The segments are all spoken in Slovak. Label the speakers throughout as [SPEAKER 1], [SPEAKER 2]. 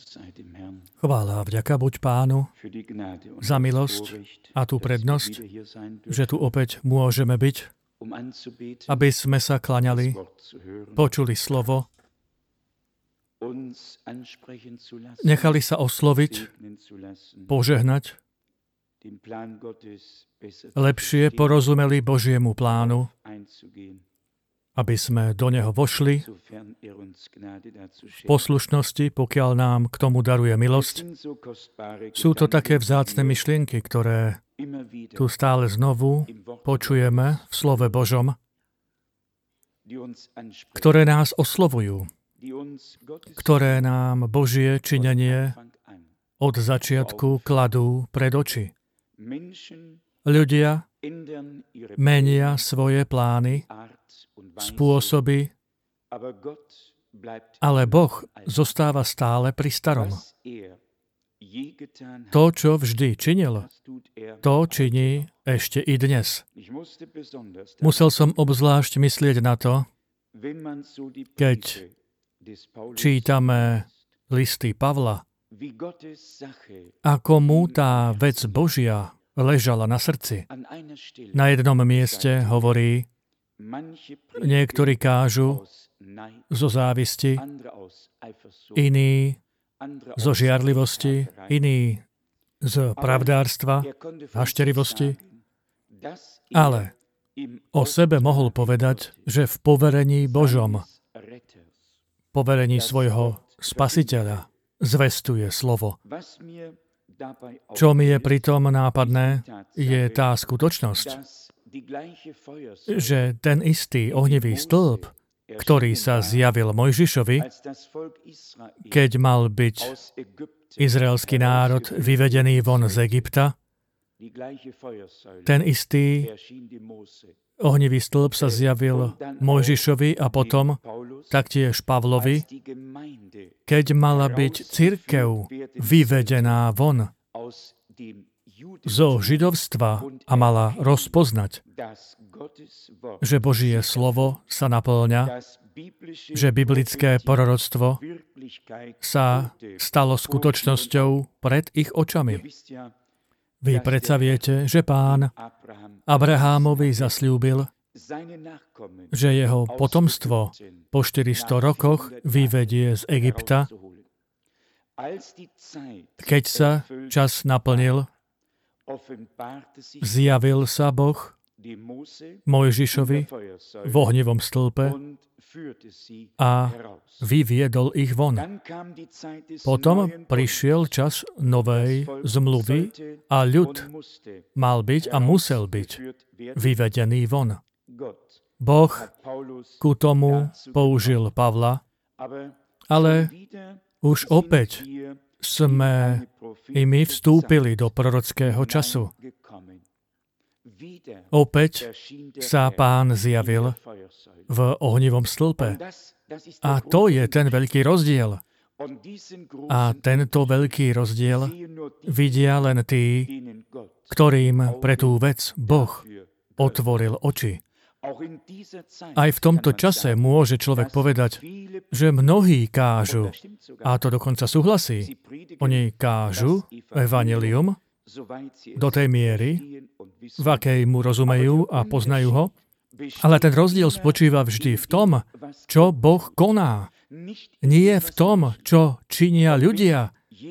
[SPEAKER 1] Chvála a vďaka buď Pánu za milosť a tú prednosť, že tu opäť môžeme byť, aby sme sa klaňali, počuli slovo, nechali sa osloviť, požehnať, lepšie porozumeli Božiemu plánu, aby sme do neho vošli v poslušnosti, pokiaľ nám k tomu daruje milosť. Sú to také vzácne myšlienky, ktoré tu stále znovu počujeme v slove Božom, ktoré nás oslovujú, ktoré nám Božie činenie od začiatku kladú pred oči. Ľudia menia svoje plány, spôsoby, ale Boh zostáva stále pri starom. To, čo vždy činil, to činí ešte i dnes. Musel som obzvlášť myslieť na to, keď čítame listy Pavla, ako mu tá vec Božia ležala na srdci. Na jednom mieste hovorí, niektorí kážu zo závisti, iní zo žiarlivosti, iní z pravdárstva, hašterivosti, ale o sebe mohol povedať, že v poverení Božom, poverení svojho Spasiteľa, zvestuje slovo. Čo mi je pritom nápadné, je tá skutočnosť, že ten istý ohnivý stĺp, ktorý sa zjavil Mojžišovi, keď mal byť izraelský národ vyvedený von z Egypta, ten istý ohnivý stĺp sa zjavil Mojžišovi a potom taktiež Pavlovi, keď mala byť cirkev vyvedená von zo židovstva a mala rozpoznať, že Božie slovo sa napĺňa, že biblické proroctvo sa stalo skutočnosťou pred ich očami. Vy predsa viete, že Pán Abrahámovi zasľúbil, že jeho potomstvo po 400 rokoch vyvedie z Egypta. Keď sa čas naplnil, zjavil sa Boh Mojžišovi v ohnivom stĺpe a vyviedol ich von. Potom prišiel čas novej zmluvy a ľud mal byť a musel byť vyvedený von. Boh ku tomu použil Pavla, ale už opäť sme i my vstúpili do prorockého času. Opäť sa Pán zjavil v ohnivom stĺpe. A to je ten veľký rozdiel. A tento veľký rozdiel vidia len tí, ktorým pre tú vec Boh otvoril oči. Aj v tomto čase môže človek povedať, že mnohí kážu, a to dokonca súhlasí. Oni kážu evanjelium do tej miery, v akej mu rozumejú a poznajú ho, ale ten rozdiel spočíva vždy v tom, čo Boh koná. Nie v tom, čo činia ľudia.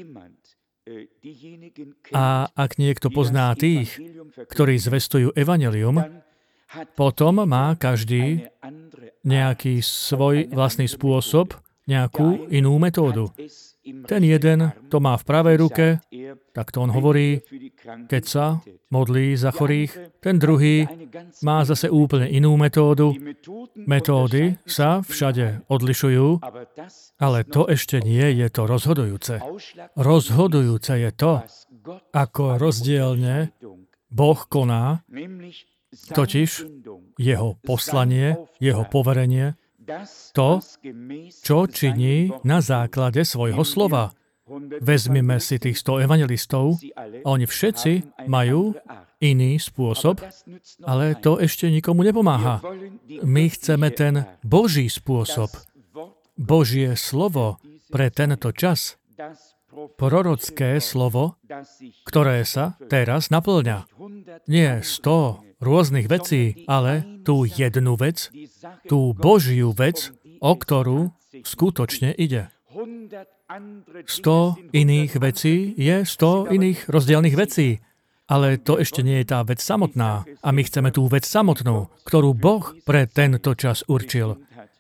[SPEAKER 1] A ak niekto pozná tých, ktorí zvestujú evanjelium, potom má každý nejaký svoj vlastný spôsob, nejakú inú metódu. Ten jeden to má v pravej ruke, tak to on hovorí, keď sa modlí za chorých. Ten druhý má zase úplne inú metódu. Metódy sa všade odlišujú, ale to ešte nie je to rozhodujúce. Rozhodujúce je to, ako rozdielne Boh koná, totiž jeho poslanie, jeho poverenie, to, čo činí na základe svojho slova. Vezmime si tých 100 evanjelistov a oni všetci majú iný spôsob, ale to ešte nikomu nepomáha. My chceme ten Boží spôsob, Božie slovo pre tento čas, prorocké slovo, ktoré sa teraz naplňa. Nie 100 rôznych vecí, ale tú jednu vec, tú Božiu vec, o ktorú skutočne ide. 100 iných vecí je 100 iných rozdielnych vecí, ale to ešte nie je tá vec samotná. A my chceme tú vec samotnú, ktorú Boh pre tento čas určil.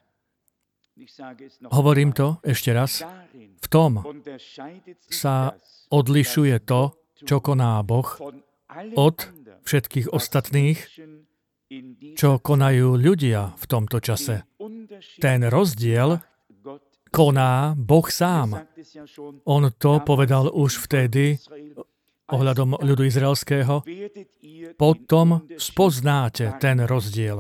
[SPEAKER 1] Hovorím to ešte raz. V tom sa odlišuje to, čo koná Boh, od všetkých ostatných, čo konajú ľudia v tomto čase. Ten rozdiel koná Boh sám. On to povedal už vtedy ohľadom ľudu izraelského. Potom spoznáte ten rozdiel.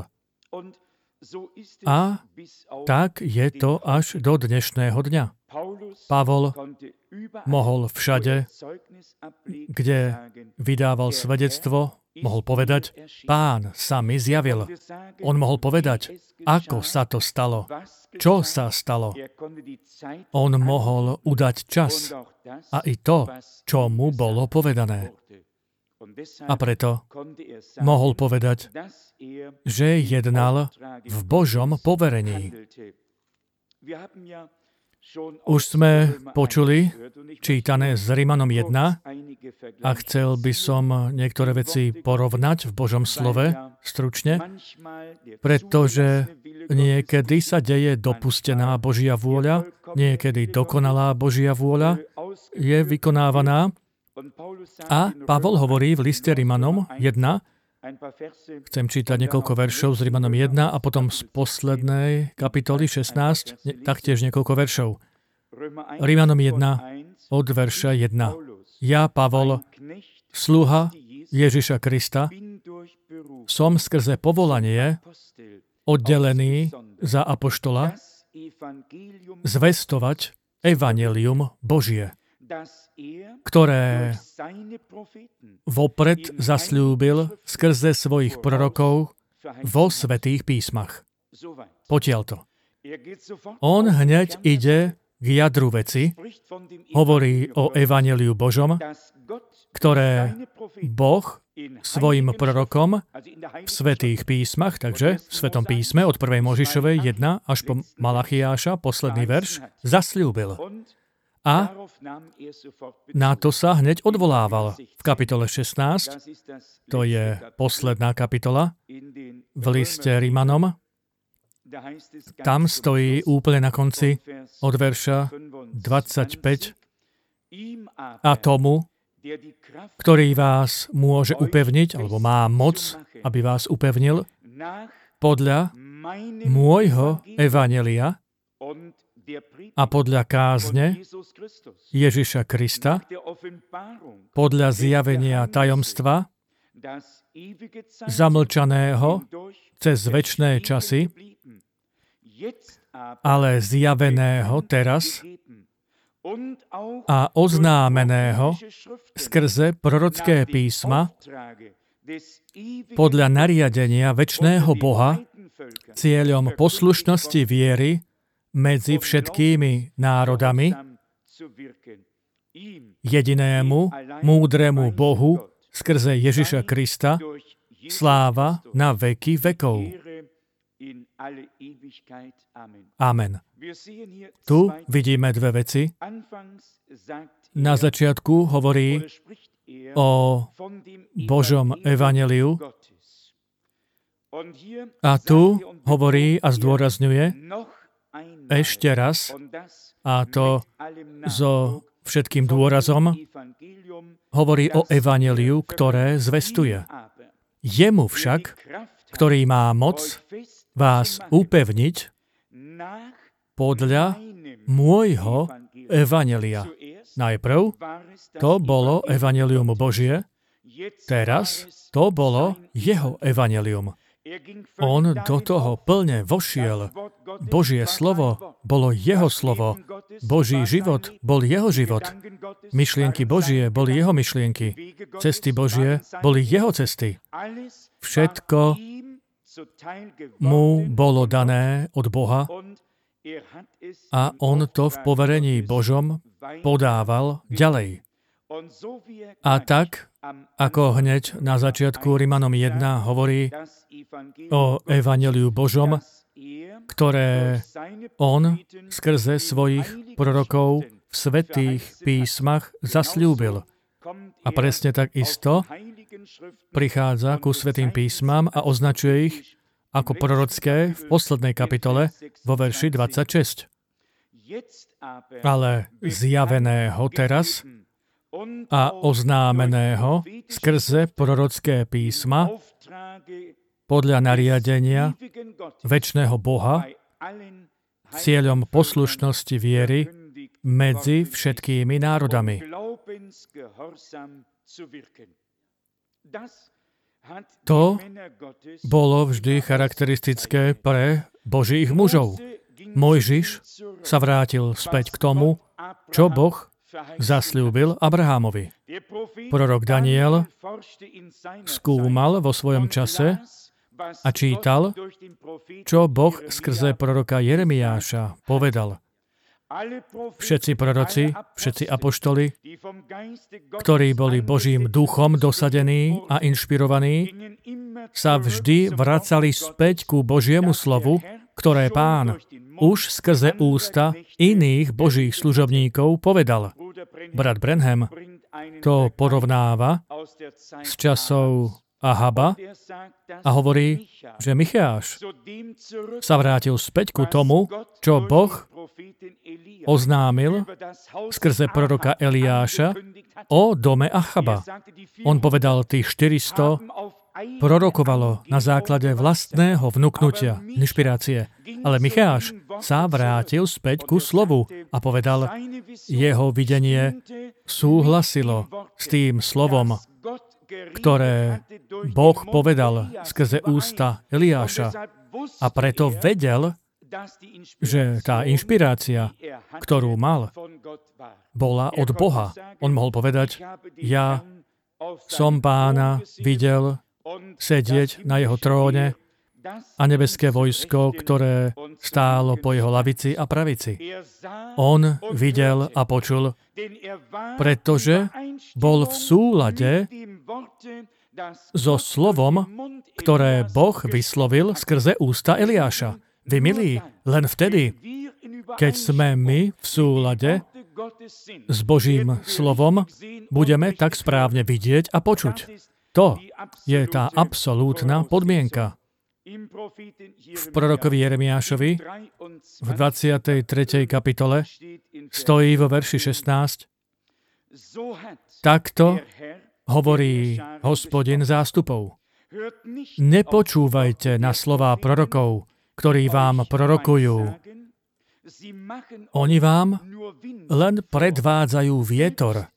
[SPEAKER 1] A tak je to až do dnešného dňa. Pavol mohol všade, kde vydával svedectvo, mohol povedať, Pán sa mi zjavil. On mohol povedať, ako sa to stalo, čo sa stalo. On mohol udať čas a i to, čo mu bolo povedané. A preto mohol povedať, že jednal v Božom poverení. Už sme počuli čítané z Rimanom 1 a chcel by som niektoré veci porovnať v Božom slove stručne, pretože niekedy sa deje dopustená Božia vôľa, niekedy dokonalá Božia vôľa je vykonávaná a Pavol hovorí v liste Rimanom 1, chcem čítať niekoľko veršov z Rimanom 1 a potom z poslednej kapitoly 16, taktiež niekoľko veršov. Rimanom 1 od verša 1. Ja, Pavol, sluha Ježiša Krista, som skrze povolanie oddelený za apoštola zvestovať evanjelium Božie, ktoré vopred zasľúbil skrze svojich prorokov vo svätých písmach. Potiaľto. On hneď ide k jadru veci, hovorí o evanjeliu Božom, ktoré Boh svojim prorokom v svätých písmach, takže v Svetom písme od 1. Možišovej 1 až po Malachiáša, posledný verš, zasľúbil. A na to sa hneď odvolával. V kapitole 16, to je posledná kapitola, v liste Rimanom, tam stojí úplne na konci od verša 25 a tomu, ktorý vás môže upevniť, alebo má moc, aby vás upevnil, podľa môjho evanjelia a podľa kázne Ježiša Krista, podľa zjavenia tajomstva, zamlčaného cez večné časy, ale zjaveného teraz a oznámeného skrze prorocké písma podľa nariadenia večného Boha cieľom poslušnosti viery medzi všetkými národami, jedinému, múdremu Bohu, skrze Ježiša Krista, sláva na veky vekov. Amen. Tu vidíme dve veci. Na začiatku hovorí o Božom evanjeliu a tu hovorí a zdôrazňuje ešte raz, a to so všetkým dôrazom, hovorí o evanjeliu, ktoré zvestuje. Jemu však, ktorý má moc vás upevniť podľa môjho evanjelia. Najprv to bolo evanjelium Božie, teraz to bolo jeho evanjelium. On do toho plne vošiel. Božie slovo bolo jeho slovo. Boží život bol jeho život. Myšlienky Božie boli jeho myšlienky. Cesty Božie boli jeho cesty. Všetko mu bolo dané od Boha a on to v poverení Božom podával ďalej. A tak, ako hneď na začiatku Rimanom 1 hovorí o evanjeliu Božom, ktoré on skrze svojich prorokov v svätých písmach zasľúbil. A presne tak isto prichádza ku svätým písmam a označuje ich ako prorocké v poslednej kapitole vo verši 26. Ale zjaveného teraz a oznámeného skrze prorocké písma podľa nariadenia večného Boha cieľom poslušnosti viery medzi všetkými národami. To bolo vždy charakteristické pre Božích mužov. Mojžiš sa vrátil späť k tomu, čo Boh zasľúbil Abrahámovi. Prorok Daniel skúmal vo svojom čase a čítal, čo Boh skrze proroka Jeremiáša povedal. Všetci proroci, všetci apoštoli, ktorí boli Božím duchom dosadení a inšpirovaní, sa vždy vracali späť ku Božiemu slovu, ktoré Pán už skrze ústa iných Božích služobníkov povedal. Brat Branham to porovnáva s časov Ahaba a hovorí, že Micheáš sa vrátil späť ku tomu, čo Boh oznámil skrze proroka Eliáša o dome Achaba. On povedal, tých 400 prorokovalo na základe vlastného vnuknutia, inšpirácie. Ale Micheáš sa vrátil späť ku slovu a povedal, jeho videnie súhlasilo s tým slovom, ktoré Boh povedal skrze ústa Eliáša. A preto vedel, že tá inšpirácia, ktorú mal, bola od Boha. On mohol povedať, ja som Pána videl sedieť na jeho tróne a nebeské vojsko, ktoré stálo po jeho lavici a pravici. On videl a počul, pretože bol v súlade so slovom, ktoré Boh vyslovil skrze ústa Eliáša. Vy, milí, len vtedy, keď sme my v súlade s Božím slovom, budeme tak správne vidieť a počuť. To je tá absolútna podmienka. V prorokovi Jeremiášovi v 23. kapitole stojí vo verši 16: Takto hovorí Hospodin zástupov. Nepočúvajte na slová prorokov, ktorí vám prorokujú. Oni vám len predvádzajú vietor.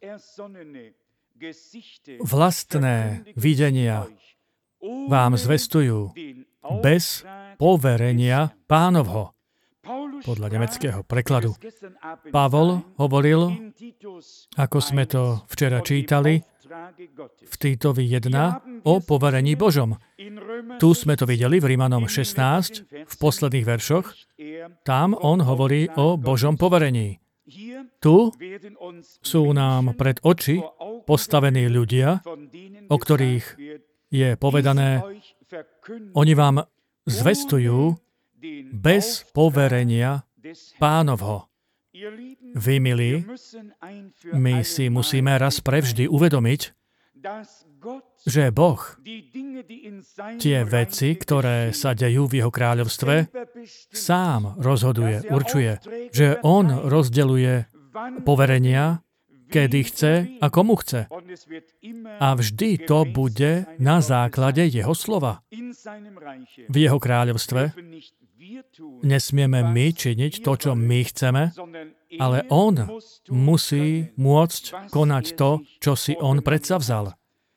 [SPEAKER 1] Vlastné videnia vám zvestujú bez poverenia Pánovho. Podľa nemeckého prekladu. Pavol hovoril, ako sme to včera čítali, v Týtovi 1 o poverení Božom. Tu sme to videli v Rimanom 16, v posledných veršoch. Tam on hovorí o Božom poverení. Tu sú nám pred oči postavení ľudia, o ktorých je povedané, oni vám zvestujú bez poverenia Pánovho. Vy, milí, my si musíme raz prevždy uvedomiť, že Boh tie veci, ktoré sa dejú v jeho kráľovstve, sám rozhoduje, určuje, že on rozdeľuje poverenia, kedy chce a komu chce. A vždy to bude na základe jeho slova. V jeho kráľovstve nesmieme my činiť to, čo my chceme, ale on musí môcť konať to, čo si on predsavzal.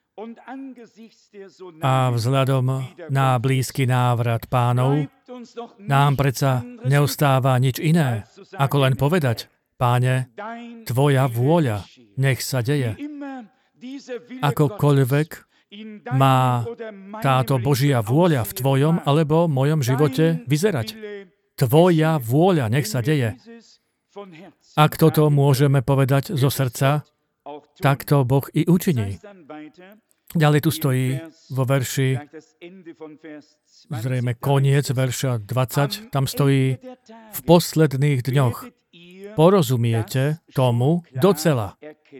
[SPEAKER 1] A vzhľadom na blízky návrat Pánov nám predsa neostáva nič iné, ako len povedať, Páne, tvoja vôľa, nech sa deje. Akokoľvek má táto Božia vôľa v tvojom alebo mojom živote vyzerať. tvoja vôľa, nech sa deje. Ak toto môžeme povedať zo srdca, tak to Boh i učiní. Ďalej tu stojí vo verši, zrejme koniec verša 20, tam stojí: v posledných dňoch porozumiete tomu docela.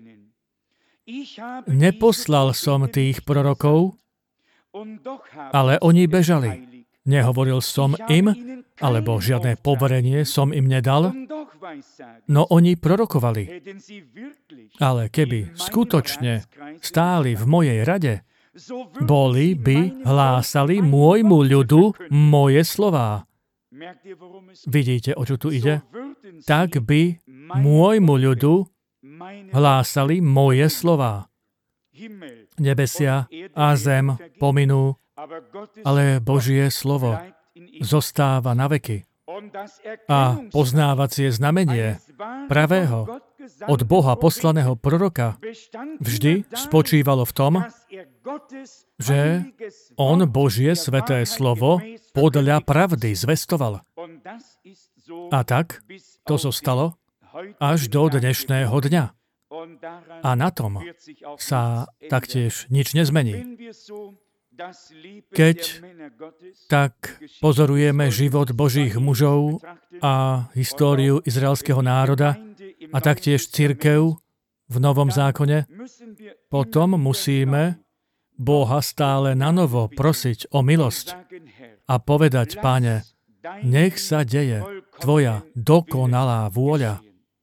[SPEAKER 1] Neposlal som tých prorokov, ale oni bežali. Nehovoril som im, alebo žiadne poverenie som im nedal, no oni prorokovali. Ale keby skutočne stáli v mojej rade, boli by hlásali môjmu ľudu moje slová. Vidíte, o čo tu ide? Tak by môjmu ľudu hlásali moje slová. Nebesia a zem pominú, ale Božie slovo zostáva na veky. A poznávacie znamenie pravého od Boha poslaného proroka vždy spočívalo v tom, že on Božie sveté slovo podľa pravdy zvestoval. A tak to zostalo až do dnešného dňa. A na tom sa taktiež nič nezmení. Keď tak pozorujeme život Božích mužov a históriu izraelského národa a taktiež cirkev v Novom zákone, potom musíme Boha stále nanovo prosiť o milosť a povedať: Pane, nech sa deje tvoja dokonalá vôľa.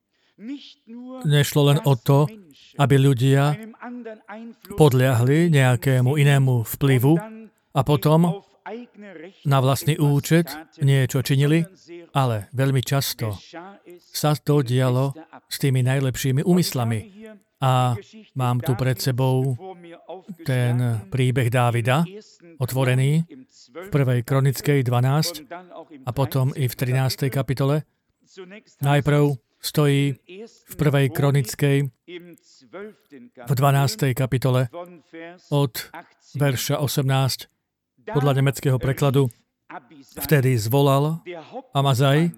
[SPEAKER 1] Nešlo len o to, aby ľudia podľahli nejakému inému vplyvu a potom na vlastný účet niečo činili, ale veľmi často sa to dialo s tými najlepšími úmyslami. A mám tu pred sebou ten príbeh Dávida, otvorený v 1. Kronickej 12 a potom i v 13. kapitole. Najprv stojí v 1. Kronickej v 12. kapitole od verša 18 podľa nemeckého prekladu. Vtedy zvolal Amazaj,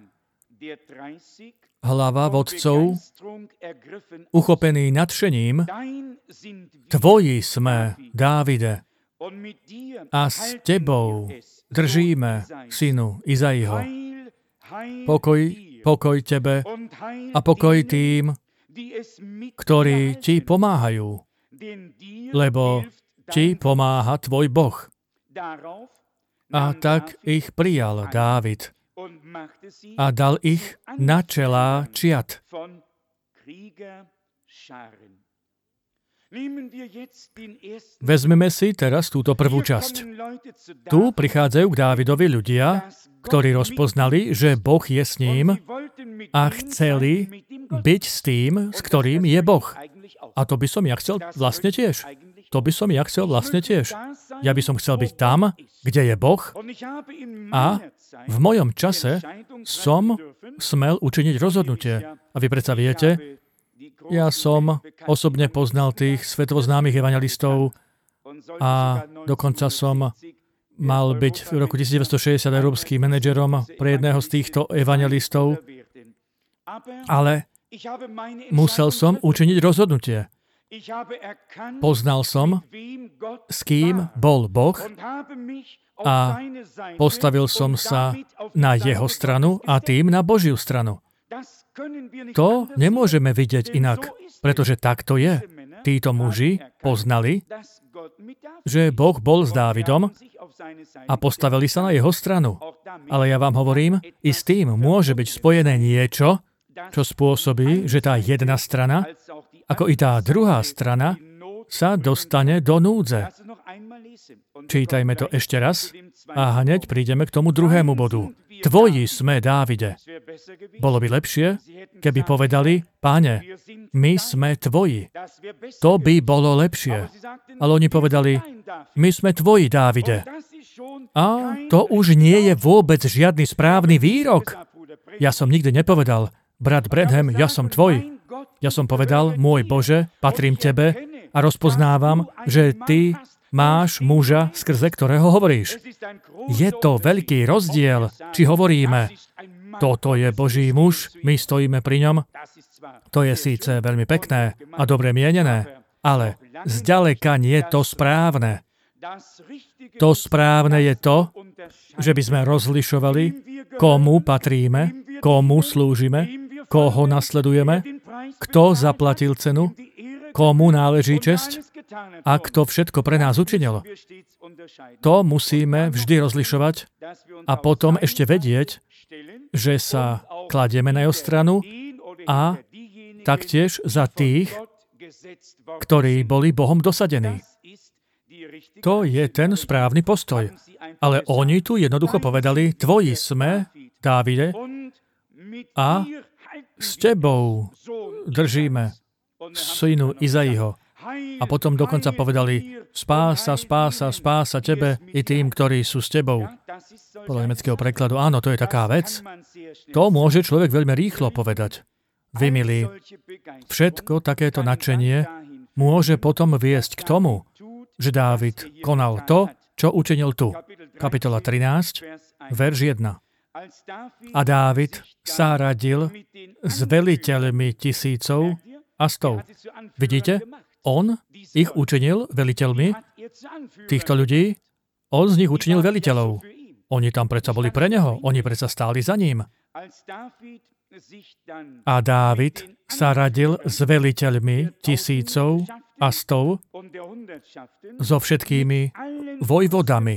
[SPEAKER 1] hlava vodcov, uchopený nadšením: Tvoji sme, Dávide, a s tebou držíme, synu Izaiho. Pokoj tebe a pokoj tým, ktorí ti pomáhajú, lebo ti pomáha tvoj Boh. A tak ich prijal Dávid a dal ich na čelá čiat. Vezmeme si teraz túto prvú časť. Tu prichádzajú k Dávidovi ľudia, ktorí rozpoznali, že Boh je s ním a chceli byť s tým, s ktorým je Boh. A to by som ja chcel vlastne tiež. Ja by som chcel byť tam, kde je Boh, a v mojom čase som smel učiniť rozhodnutie. A vy predsa viete, ja som osobne poznal tých svetovoznámych evangelistov a dokonca som mal byť v roku 1960 európskym manažerom pre jedného z týchto evangelistov, ale musel som učiniť rozhodnutie. Poznal som, s kým bol Boh, a postavil som sa na jeho stranu a tým na Božiu stranu. To nemôžeme vidieť inak, pretože takto je. Títo muži poznali, že Boh bol s Dávidom a postavili sa na jeho stranu. Ale ja vám hovorím, i s tým môže byť spojené niečo, čo spôsobí, že tá jedna strana, ako i tá druhá strana, sa dostane do núdze. Čítajme to ešte raz a hneď prídeme k tomu druhému bodu. Tvoji sme, Dávide. Bolo by lepšie, keby povedali: Páne, my sme tvoji. To by bolo lepšie. Ale oni povedali: my sme tvoji, Dávide. A to už nie je vôbec žiadny správny výrok. Ja som nikdy nepovedal: brat Branham, ja som tvoj. Ja som povedal: môj Bože, patrím tebe a rozpoznávam, že ty máš muža, skrze ktorého hovoríš. Je to veľký rozdiel, či hovoríme: toto je Boží muž, my stojíme pri ňom. To je síce veľmi pekné a dobre mienené, ale zďaleka nie je to správne. To správne je to, že by sme rozlišovali, komu patríme, komu slúžime, koho nasledujeme, kto zaplatil cenu, komu náleží česť a kto všetko pre nás učinil. To musíme vždy rozlišovať a potom ešte vedieť, že sa kladieme na jeho stranu a taktiež za tých, ktorí boli Bohom dosadení. To je ten správny postoj. Ale oni tu jednoducho povedali, tvoji sme, Dávide, a s tebou držíme synu Izaiho. A potom dokonca povedali, spása tebe i tým, ktorí sú s tebou. Podľa nemeckého prekladu, áno, to je taká vec. To môže človek veľmi rýchlo povedať. Vy, milí, všetko takéto nadšenie môže potom viesť k tomu, že Dávid konal to, čo učinil tu. Kapitola 13, verš 1. A Dávid sa radil s veliteľmi tisícov a stov. Vidíte? On ich učinil veliteľmi, týchto ľudí, on z nich učinil veliteľov. Oni tam predsa boli pre neho, oni predsa stáli za ním. A Dávid sa radil s veliteľmi tisícov a stov so všetkými vojvodami.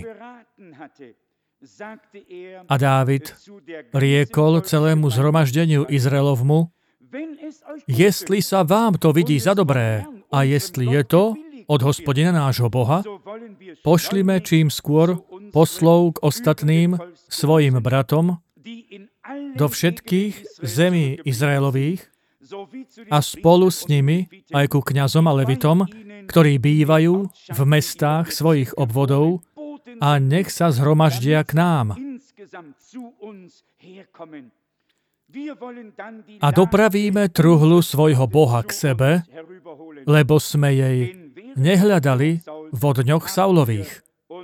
[SPEAKER 1] A Dávid riekol celému zhromaždeniu Izraelovmu, jestli sa vám to vidí za dobré a jestli je to od Hospodina nášho Boha, pošlime čím skôr poslov k ostatným svojim bratom do všetkých zemí Izraelových a spolu s nimi aj ku kňazom a levitom, ktorí bývajú v mestách svojich obvodov, a nech sa zhromaždia k nám. A dopravíme truhlu svojho Boha k sebe, lebo sme jej nehľadali vo dňoch Saulových.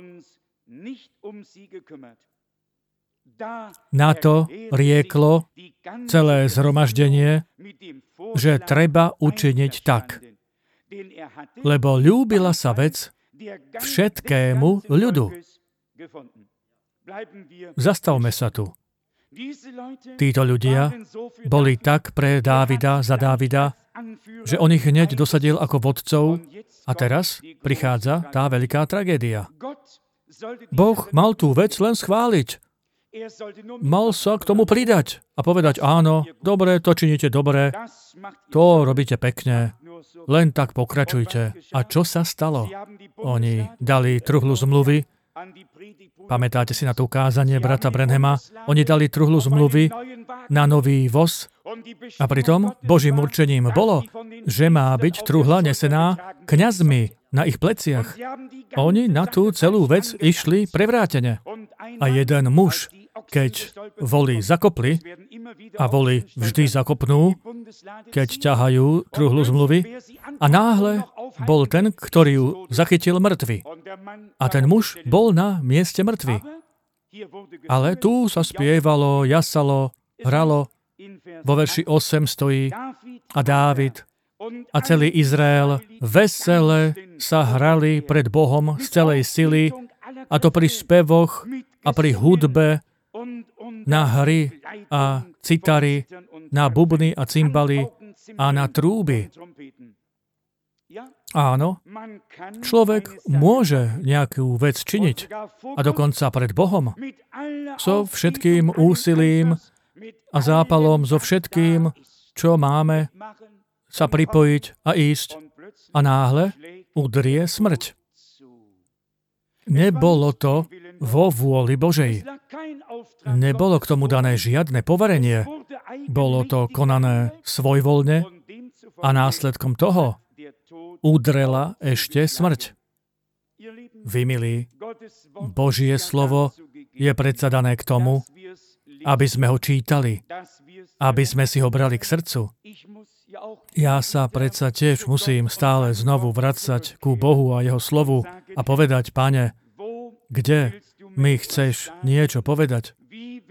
[SPEAKER 1] Na to rieklo celé zhromaždenie, že treba učiniť tak, lebo ľúbila sa vec všetkému ľudu. Zastavme sa tu. Títo ľudia boli tak pre Dávida, za Dávida, že on ich hneď dosadil ako vodcov a teraz prichádza tá veľká tragédia. Boh mal tú vec len schváliť. Mal sa k tomu pridať a povedať, áno, dobre, to činíte dobre, to robíte pekne, len tak pokračujte. A čo sa stalo? Oni dali truhlu zmluvy, pamätáte si na to ukázanie brata Branhama? Oni dali truhlu zmluvy na nový voz a pritom Božím určením bolo, že má byť truhla nesená kňazmi na ich pleciach. Oni na tú celú vec išli prevrátene. A jeden muž, keď voli zakopli, a voli vždy zakopnú, keď ťahajú truhlu zmluvy, a náhle bol ten, ktorý ju zachytil mŕtvy. A ten muž bol na mieste mŕtvy. Ale tu sa spievalo, jasalo, hralo. Vo verši 8 stojí a Dávid a celý Izrael vesele sa hrali pred Bohom z celej sily, a to pri spevoch a pri hudbe, na hry a citary, na bubny a cymbaly a na trúby. Áno, človek môže nejakú vec činiť a dokonca pred Bohom so všetkým úsilím a zápalom, so všetkým, čo máme, sa pripojiť a ísť a náhle udrie smrť. Nebolo to vo vôli Božej. Nebolo k tomu dané žiadne poverenie. Bolo to konané svojvoľne a následkom toho udrela ešte smrť. Vy, milí, Božie slovo je predsa dané k tomu, aby sme ho čítali, aby sme si ho brali k srdcu. Ja sa predsa tiež musím stále znovu vracať ku Bohu a jeho slovu a povedať, Pane, kde mi chceš niečo povedať?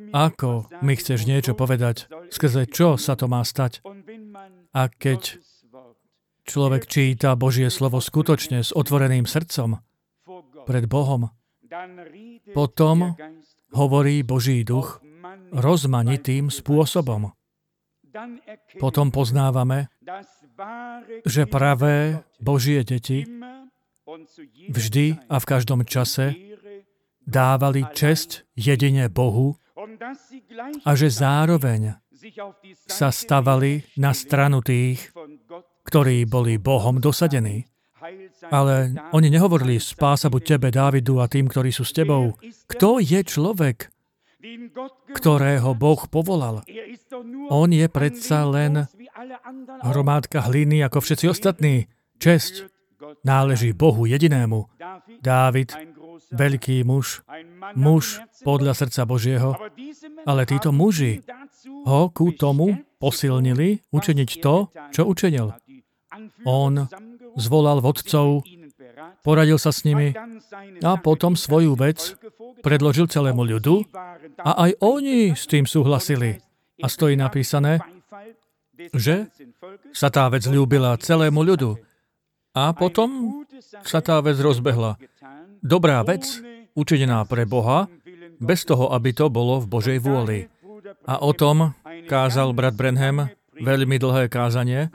[SPEAKER 1] Ako mi chceš niečo povedať? Skrze čo sa to má stať? A keď človek číta Božie slovo skutočne s otvoreným srdcom pred Bohom, potom hovorí Boží duch rozmanitým spôsobom. Potom poznávame, že pravé Božie deti vždy a v každom čase dávali česť jedine Bohu a že zároveň sa stavali na stranu tých, ktorí boli Bohom dosadení. Ale oni nehovorili spása buď tebe, Dávidu a tým, ktorí sú s tebou. Kto je človek, ktorého Boh povolal? On je predsa len hromádka hliny ako všetci ostatní. Česť náleží Bohu jedinému. Dávid, veľký muž, muž podľa srdca Božieho, ale títo muži ho ku tomu posilnili učiniť to, čo učinil. On zvolal vodcov, poradil sa s nimi a potom svoju vec predložil celému ľudu a aj oni s tým súhlasili. A stojí napísané, že sa tá vec ľúbila celému ľudu. A potom sa tá vec rozbehla. Dobrá vec, učinená pre Boha, bez toho, aby to bolo v Božej vôli. A o tom kázal brat Branham veľmi dlhé kázanie,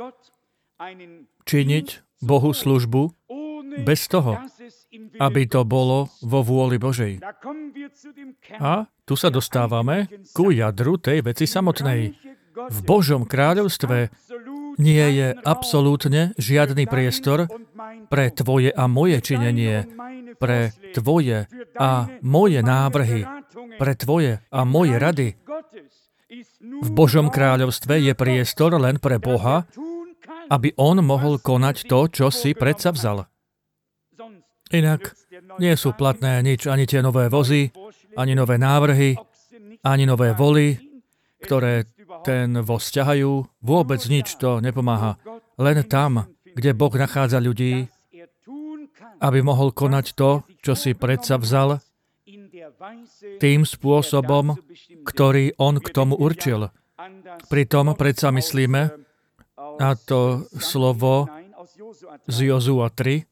[SPEAKER 1] činiť Bohu službu bez toho, aby to bolo vo vôli Božej. A tu sa dostávame ku jadru tej veci samotnej. V Božom kráľovstve nie je absolútne žiadny priestor pre tvoje a moje činenie, pre tvoje a moje návrhy, pre tvoje a moje rady. V Božom kráľovstve je priestor len pre Boha, aby on mohol konať to, čo si predsavzal. Inak nie sú platné nič, ani tie nové vozy, ani nové návrhy, ani nové voly, ktoré ten voz ťahajú. Vôbec nič to nepomáha. Len tam, kde Boh nachádza ľudí, aby mohol konať to, čo si predsavzal, tým spôsobom, ktorý on k tomu určil. Pritom predsa myslíme na to slovo z Jozua 3,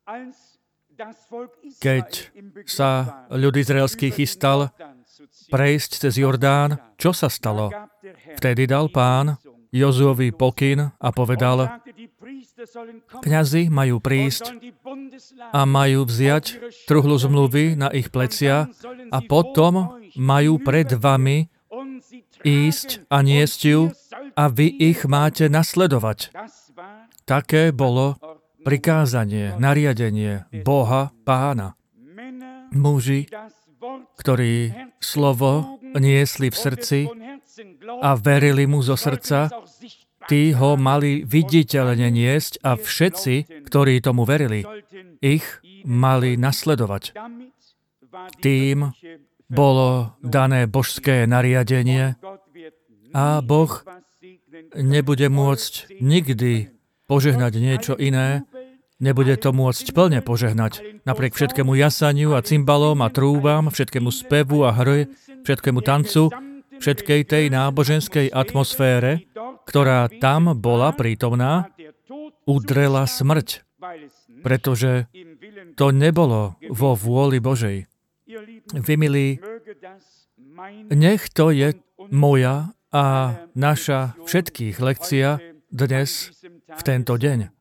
[SPEAKER 1] keď sa ľud izraelský chystal prejsť cez Jordán, čo sa stalo? Vtedy dal Pán Jozuovi pokyn a povedal, kňazi majú prísť a majú vziať truhlu zmluvy na ich plecia a potom majú pred vami ísť a niesť ju a vy ich máte nasledovať. Také bolo prikázanie, nariadenie Boha Pána. Muži, ktorí slovo niesli v srdci a verili mu zo srdca, tí ho mali viditeľne niesť a všetci, ktorí tomu verili, ich mali nasledovať. Tým bolo dané božské nariadenie a Boh nebude môcť nikdy požehnať niečo iné, nebude to môcť plne požehnať. Napriek všetkému jasaniu a cymbalom a trúbam, všetkému spevu a hre, všetkému tancu, všetkej tej náboženskej atmosfére, ktorá tam bola prítomná, udrela smrť, pretože to nebolo vo vôli Božej. Vy, milí, nech to je moja a naša všetkých lekcia dnes, v tento deň.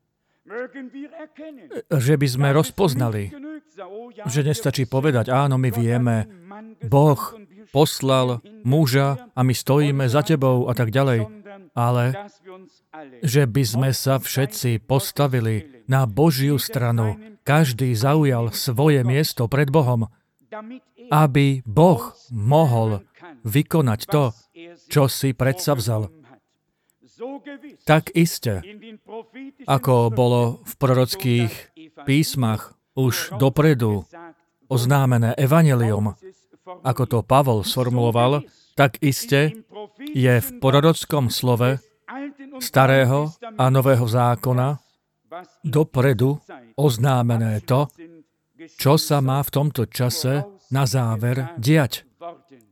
[SPEAKER 1] Že by sme rozpoznali, že nestačí povedať, áno, my vieme, Boh poslal muža a my stojíme za tebou a tak ďalej, ale že by sme sa všetci postavili na Božiu stranu, každý zaujal svoje miesto pred Bohom, aby Boh mohol vykonať to, čo si predsavzal. Tak iste, ako bolo v prorockých písmach už dopredu oznámené evanjelium, ako to Pavol sformuloval, tak iste je v prorockom slove Starého a Nového zákona dopredu oznámené to, čo sa má v tomto čase na záver diať.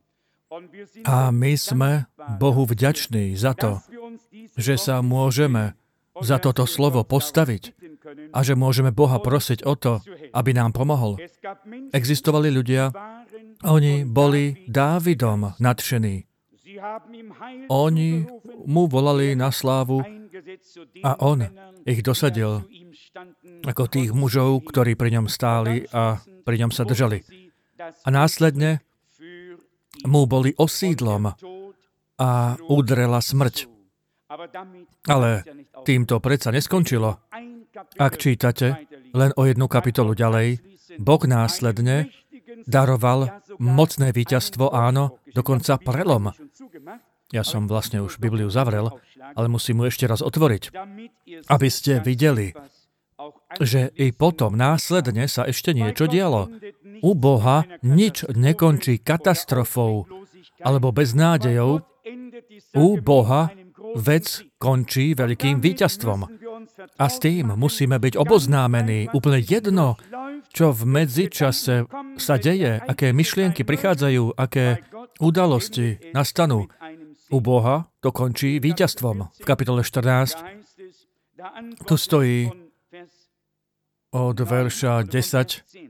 [SPEAKER 1] A my sme Bohu vďační za to, že sa môžeme za toto slovo postaviť a že môžeme Boha prosiť o to, aby nám pomohol. Existovali ľudia, oni boli Dávidom nadšení. Oni mu volali na slávu a on ich dosadil ako tých mužov, ktorí pri ňom stáli a pri ňom sa držali. A následne mu boli osídlom a udrela smrť. Ale týmto predsa neskončilo. Ak čítate len o jednu kapitolu ďalej, Boh následne daroval mocné víťazstvo, áno, dokonca prelom. Ja som vlastne už Bibliu zavrel, ale musím ju ešte raz otvoriť, aby ste videli, že i potom následne sa ešte niečo dialo. U Boha nič nekončí katastrofou alebo beznádejou. U Boha vec končí veľkým víťazstvom. A s tým musíme byť oboznámení. Úplne jedno, čo v medzičase sa deje, aké myšlienky prichádzajú, aké udalosti nastanú. U Boha to končí víťazstvom. V kapitole 14 tu stojí od verša 10.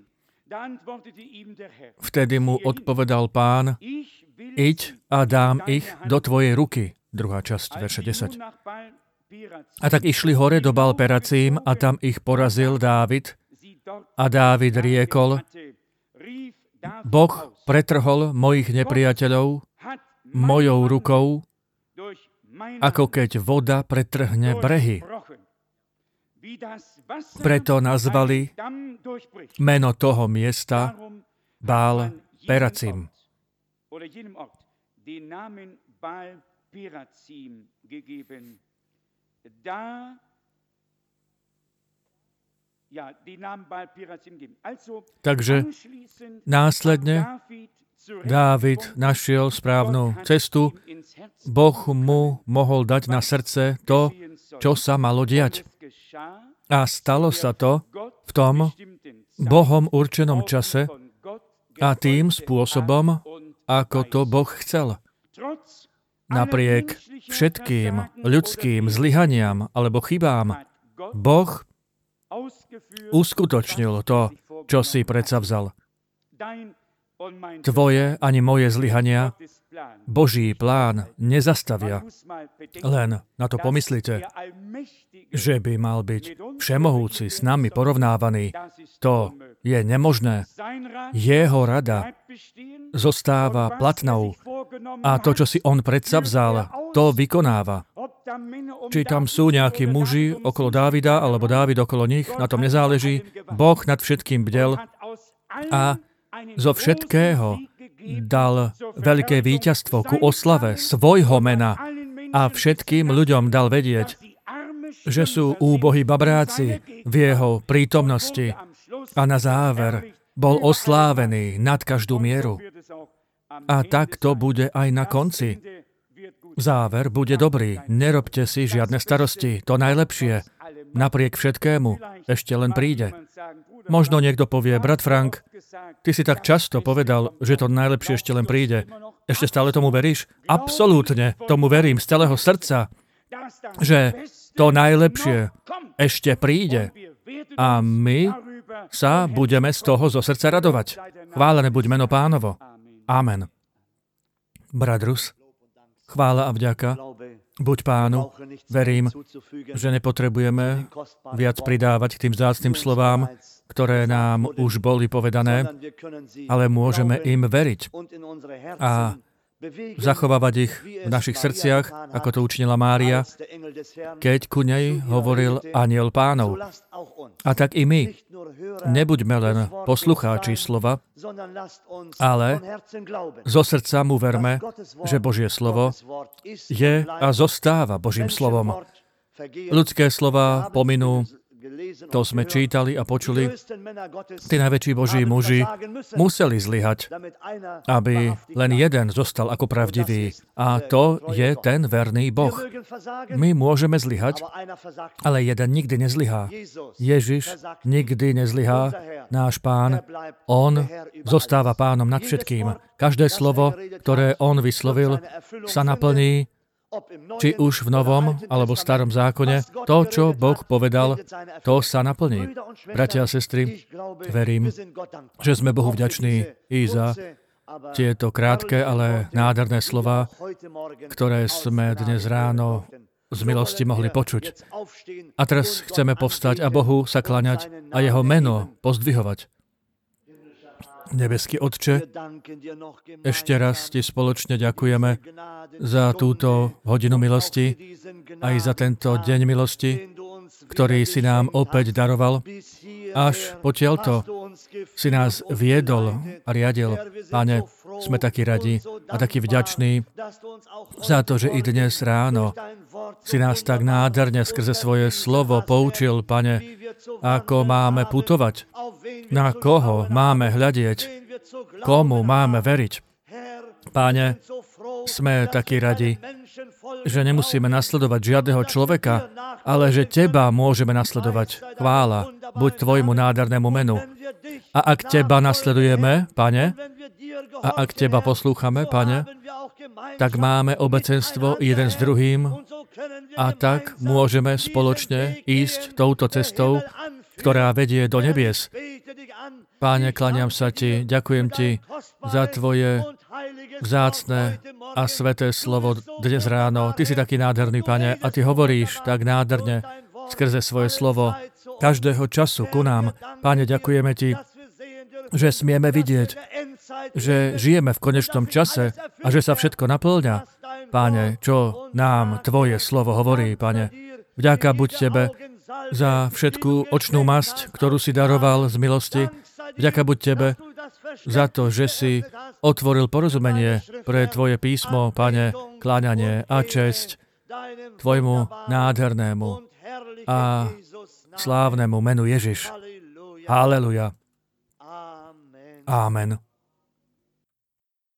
[SPEAKER 1] Vtedy mu odpovedal Pán, iď a dám ich do tvojej ruky. Druhá časť, verša 10. A tak išli hore do Baal-Peracím a tam ich porazil Dávid. A Dávid riekol, Boh pretrhol mojich nepriateľov mojou rukou, ako keď voda pretrhne brehy. Preto nazvali meno toho miesta Baal-Peracím. Takže následne Dávid našiel správnu cestu. Boh mu mohol dať na srdce to, čo sa malo diať. A stalo sa to v tom Bohom určenom čase a tým spôsobom, ako to Boh chcel. Napriek všetkým ľudským zlyhaniam alebo chybám, Boh uskutočnil to, čo si predsavzal. Tvoje ani moje zlyhania Boží plán nezastavia. Len na to pomyslite, že by mal byť všemohúci s nami porovnávaný. To je nemožné. Jeho rada zostáva platnou a to, čo si on predsavzal, to vykonáva. Či tam sú nejakí muži okolo Dávida, alebo Dávid okolo nich, na tom nezáleží. Boh nad všetkým bdel a zo všetkého dal veľké víťazstvo ku oslave svojho mena a všetkým ľuďom dal vedieť, že sú úbohí babráci v jeho prítomnosti a na záver bol oslávený nad každú mieru. A tak to bude aj na konci. Záver bude dobrý. Nerobte si žiadne starosti. To najlepšie, napriek všetkému, ešte len príde. Možno niekto povie, brat Frank, ty si tak často povedal, že to najlepšie ešte len príde. Ešte stále tomu veríš? Absolútne tomu verím z celého srdca, že to najlepšie ešte príde. A my sa budeme z toho zo srdca radovať. Chválené buď meno Pánovo. Amen. Brat Rus, chvála a vďaka buď Pánu. Verím, že nepotrebujeme viac pridávať k tým vzácnym slovám, ktoré nám už boli povedané, ale môžeme im veriť a zachovávať ich v našich srdciach, ako to učinila Mária, keď ku nej hovoril anjel Pánov. A tak i my nebuďme len poslucháči slova, ale zo srdca mu verme, že Božie slovo je a zostáva Božím slovom. Ľudské slova pominú, To sme čítali a počuli. Tí najväčší Boží muži museli zlyhať, aby len jeden zostal ako pravdivý. A to je ten verný Boh. My môžeme zlyhať, ale jeden nikdy nezlyhá. Ježiš nikdy nezlyhá, náš Pán. On zostáva Pánom nad všetkým. Každé slovo, ktoré on vyslovil, sa naplní, či už v Novom alebo Starom zákone. To, čo Boh povedal, to sa naplní. Bratia a sestry, verím, že sme Bohu vďační i za tieto krátke, ale nádherné slova, ktoré sme dnes ráno z milosti mohli počuť. A teraz chceme povstať a Bohu sa kláňať a jeho meno pozdvihovať. Nebeský Otče, ešte raz ti spoločne ďakujeme za túto hodinu milosti, aj za tento deň milosti, ktorý si nám opäť daroval. Až potiaľto si nás viedol a riadil. Pane, sme takí radi a takí vďační za to, že i dnes ráno si nás tak nádherne skrze svoje slovo poučil, Pane, ako máme putovať, na koho máme hľadieť, komu máme veriť. Páne, sme takí radi, že nemusíme nasledovať žiadneho človeka, ale že Teba môžeme nasledovať. Chvála, buď Tvojmu nádhernému menu. A ak Teba nasledujeme, Pane, a ak Teba poslúchame, Pane, tak máme obecenstvo jeden s druhým a tak môžeme spoločne ísť touto cestou, ktorá vedie do nebies. Páne, klaniam sa Ti, ďakujem Ti za Tvoje vzácne a sveté slovo dnes ráno. Ty si taký nádherný, Pane, a Ty hovoríš tak nádherne skrze svoje slovo každého času ku nám. Páne, ďakujeme Ti, že smieme vidieť, že žijeme v konečnom čase a že sa všetko naplňa. Páne, čo nám Tvoje slovo hovorí, Pane. Vďaka buď Tebe za všetkú očnú masť, ktorú si daroval z milosti. Vďaka buď Tebe za to, že si otvoril porozumenie pre Tvoje písmo, Pane, kláňanie a česť Tvojmu nádhernému a slávnemu menu Ježiš. Haleluja. Amen.